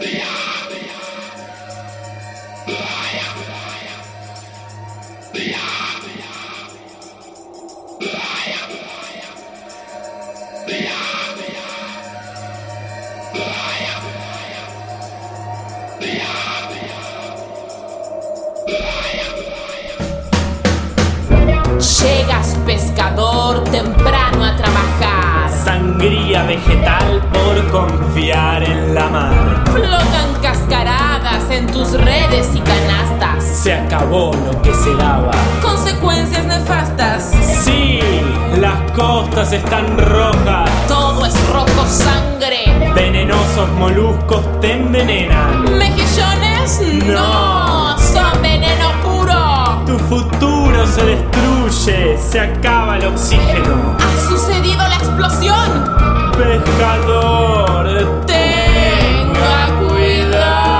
Llegas, pescador, temprano a trabajar. Sangría vegetal por confiar en la mar. Flotan cascaradas en tus redes y canastas. Se acabó lo que se daba. Consecuencias nefastas. Sí, las costas están rojas. Todo es rojo sangre. Venenosos moluscos te envenenan. ¿Mejillones? No, son veneno puro. Tu futuro se destruye, se acaba el oxígeno. ¿Ha sucedido la explosión? Pescador, Tenga cuidado.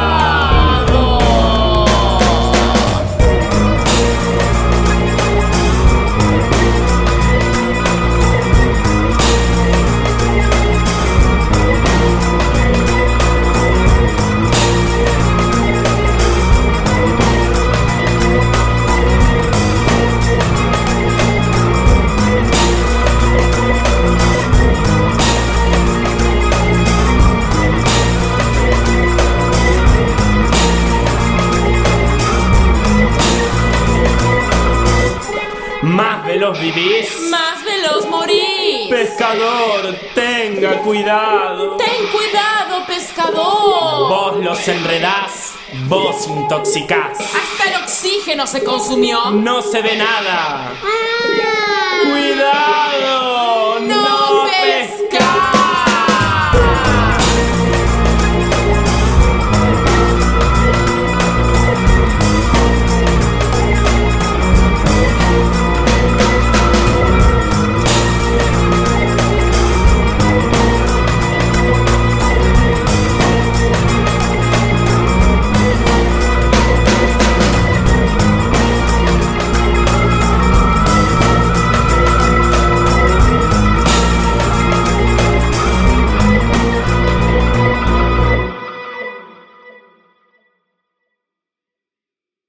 más veloz vivís, Más veloz morís. pescador, tenga cuidado. Ten cuidado, pescador. Vos los enredás, vos intoxicás. Hasta el oxígeno se consumió. No se ve nada. ¡Cuidado!